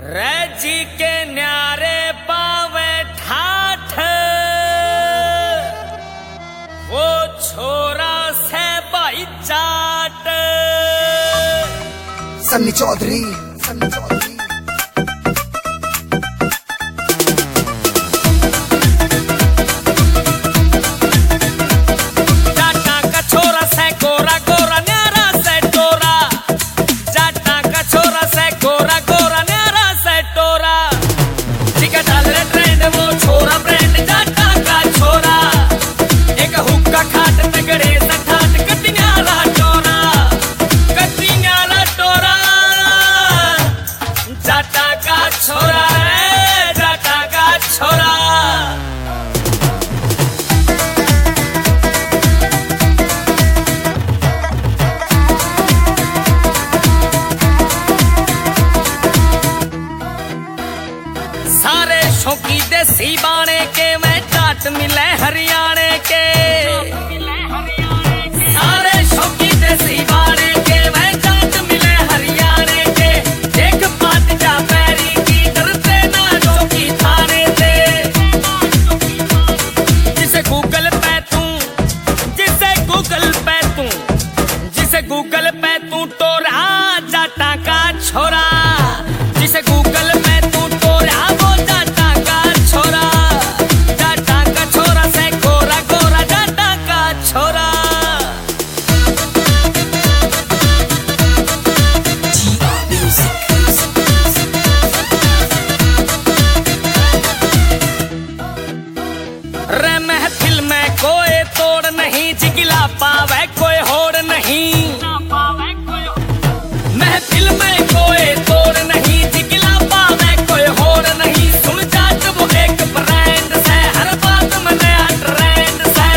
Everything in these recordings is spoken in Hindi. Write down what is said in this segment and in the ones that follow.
रजी के न्यारे पावे ठाठ, वो छोरा से भाई चाट। सन्नी चौधरी जाटा का छोरा से गोरा गोरा न्यारा से टोरा, जाटा का छोरा से गोरा गोरा न्यारा से टोरा। जिका डाल रहे ट्रेंड वो छोरा ब्रांड जाटा का छोरा। एक हुक्का खाट तगड़े से ठाट कति न्यारा टोरा, कति न्यारा टोरा। जाटा का छोरा है, जाटा का छोरा। सारे शौकी देसी बाणे के मैं जाट मिले हरियाणे के। सारे शौकी देसी बाणे के मैं जाट मिले हरियाणे के। देख पात जा पैरी की डरते ना चौकी थाने से। जिसे गूगल पे तू, जिसे गूगल पे तू, जिसे गूगल पे तू टोरा जाटा का छोरा। जिसे गूगल पे तू टोरा वो जाटा का छोरा। जाटा का छोरा से गोरा गोरा जाटा का छोरा। रे महफिल में कोई तोड़ नहीं, जिगिला पावे कोई होड़ नहीं। महफिल में कोई तोड़ नहीं, जिगिला पावे कोई होड़ नहीं। सुन जाट वो एक ब्रांड से, हर बात में नया ट्रेंड से।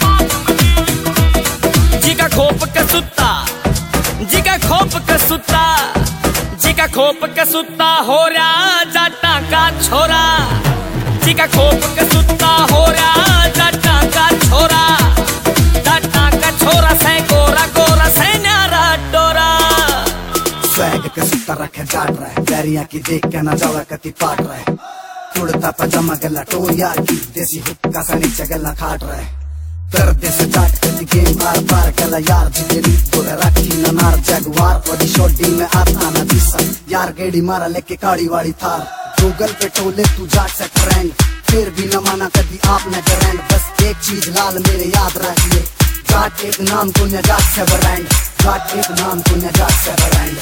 जिका खोप के सुत्ता, जिका खोप के सुत्ता, जिका खोप के सुत्ता हो रहा जाटा का छोरा। जिका खोप के सुत्ता हो रहा जाटा का छोरा। जाटा का छोरा से गोरा गोरा से न्यारा टोरा। स्वैग के सुत्ता रखे जाट रहे, बैरिया की देख के ना जावा कति पाट रहे। कुड़ता पजामा गला टोर यार की, देसी हुक्का सा नीचे गला खाट रहे। दर्द से जाट कति गेम बार बार गला यार जिगरी बोले रखी ना नार जगवार। बड़ी शोडी में आता ना दिसा यार, गेड़ी मारा लेके काड़ी वाड़ी थार। गूगल पे टोले तू जाट से ट्रेंड, फिर भी न माना कभी आपने ग्रैंड। बस एक चीज लाल मेरे याद रखिए, जाट एक नाम को न जाट से ब्रांड। जाट एक नाम को न जाट से ब्रांड।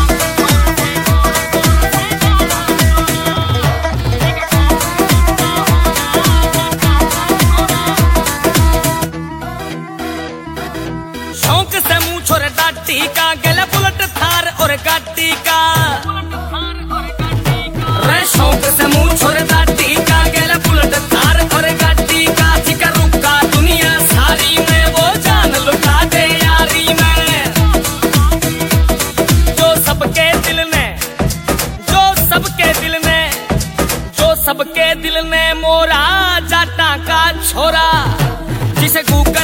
शौक से मुंह छोरे डाटी का, गले बुलेट थार और गाटी का। रे शौक से मुंह छोरे डाटी का, गले बुलेट थार और गाटी का। जिका रुका दुनिया सारी में वो जान लुटा दे यारी में। जो सबके दिल ने, जो सबके दिल ने, जो सबके दिल ने मोरा जाटा का छोरा। जिसे